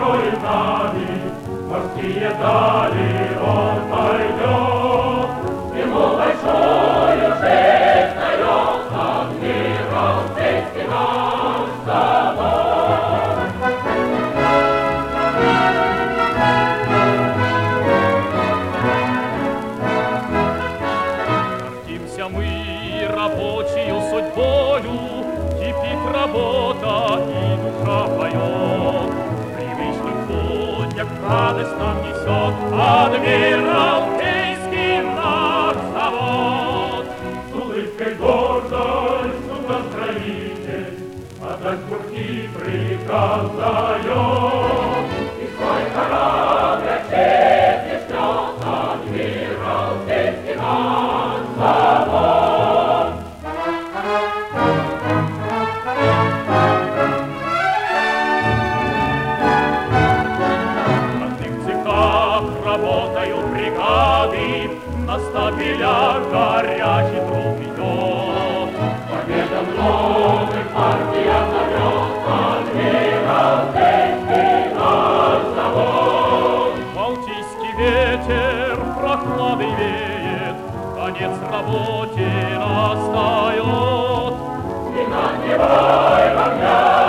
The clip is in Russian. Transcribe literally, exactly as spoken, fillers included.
большой нами, морские дали он пойдет. Ему большую честь дает Адмиралтейский наш завод. Гордимся мы рабочую судьбою, кипит работа и душа поет. Привычных буднях радость нам несет Адмиралтейский наш завод. С улыбкой гордой судостроитель отдать курки приказ дает. И свой корабль честь ждет Адмиралтейский наш завод. Работают бригады, на стапелях горячий труд идет. Победа в новых партиях зовет Адмиралтейский наш завод. Балтийский ветер прохладой веет, конец работе настает. И надевай в огня